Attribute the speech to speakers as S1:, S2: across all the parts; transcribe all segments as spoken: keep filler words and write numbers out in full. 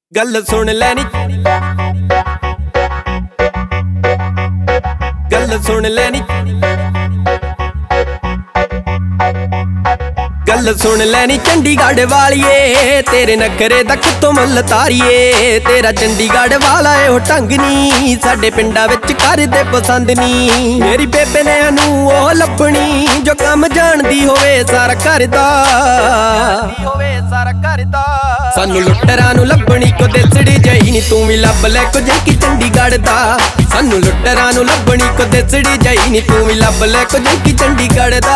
S1: गल सुन लैनी गल सुन लैनी गल सुन लैनी चंडीगढ़ वालिए तेरे नखरे दा कितों मुल तारीए। तेरा चंडीगढ़ वाला ए ओ ढंग नी साडे पिंडा विच करदे पसंद नी। मेरी बेबे ने नू ओ लभणी जो काम जानदी होवे सारा करदा होवे सारा करदा। सानू लुट्टरां नू लभणी को देसड़ी जाई नी तू भी लभ ले को जंकी चंडीगढ़ दा। सानू लुट्टरां नू लभणी को देसड़ी जाई नी तू भी लभ ले को जंकी चंडीगढ़ दा।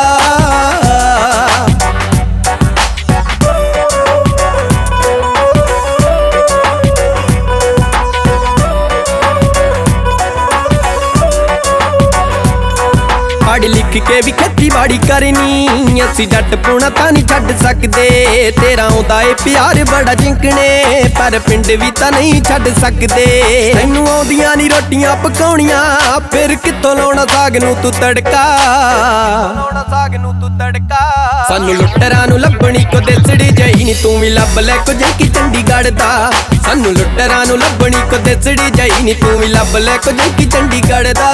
S1: पढ़ लिख के भी खेती बाड़ी करनी असी जट पुणा तां नहीं छड्ड सकदे। तेरा आउंदा ए प्यार बड़ा जिंकने पर पिंड भी तां नहीं छड्ड सकदे। तैनू आउंदियां नी रोटियां पकाउणियां फिर कित्थों लाउणा साग नू तू तड़का लाउणा साग नू तू तड़का। सानू लुट्टरां नू लभणी को देसड़ी जाई नी तू भी लभ ले को जंकी चंडीगढ़ दा। सानू लुट्टरां नू लभणी को देसड़ी जाई नी तू भी लभ ले को जंकी चंडीगढ़ दा।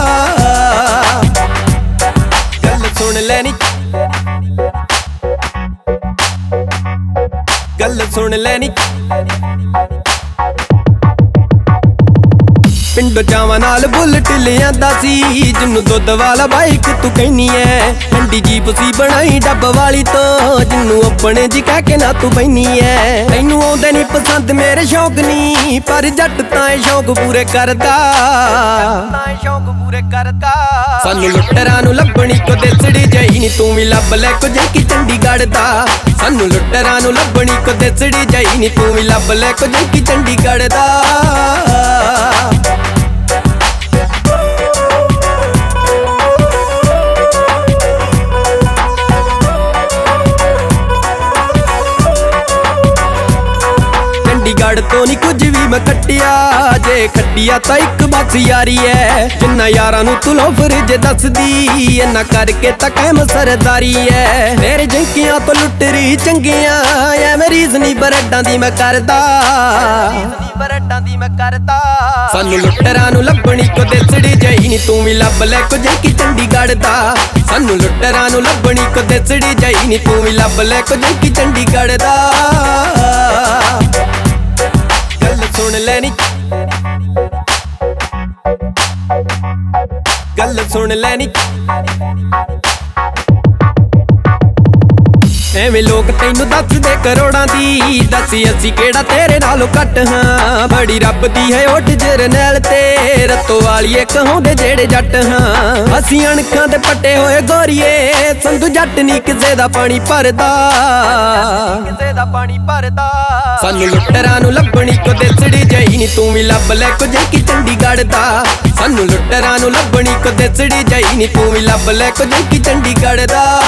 S1: सुन लैनी गल सुन लैनी पिंडो जावां नाल बुलट लिआंदा सी जिन्नू दुध वाला बाइक तू कहनी है। ठंडी जीप सी बनाई डब वाली तो जिन्नू अपने जी कह के ना तू बहनी है। तैनू आउंदे नी पसंद मेरे शौक नी पर जट तां शौक पूरे करदा शौक पूरे करदा। सानू लुट्टरां नू लभणी को देसड़ी जाई नी तू भी लभ ले को जंकी चंडीगढ़ दा। सानू लुट्टरां नू लभणी को देसड़ी जाई नी तू भी लभ ले को जंकी चंडीगढ़ दा। चंडीगढ़ तो नहीं कुछ भी मैं कट्टिया जे खट्टिया तो एक बस यारी है। जिन्ना यारां नू तू लोफर जे दसदी इन्ना करके तां कैम सरदारी है। मेरे जंकियां तो लुट्टरी चंगियां ऐ मेरी रीज़नी बरड्डां दी मैं करदा बरड्डां दी मैं करदा। सानू लुट्टरां नू लभणी को देसड़ी जाई नी तू भी लभ ले को जंकी चंडीगढ़ दा। सानू लुट्टरां नू लभणी को देसड़ी जाई नी तू भी लभ ले को जंकी चंडीगढ़ दा। गल सुन लैनी गल सुन लैनी एवें लोग तैनू दसदे करोड़ां दी दसी असी केड़ा तेरे नालों घट हां। बड़ी रब दी है ओठ जरनैल ते रत्तो वालिए कहोंदे जेड़े जट हां। असी अणखां दे पट्टे होए गोरीए संधू जट नी किसे दा पानी भरदा किसे दा पानी भरदा। सानू लुट्टरां नू लभणी को देसड़ी जाई नी तू भी लभ ले को जंकी चंडीगढ़ दा। सानू लुट्टरां नू लभणी को देसड़ी जाई नी तू भी लभ ले को जंकी चंडीगढ़ दा।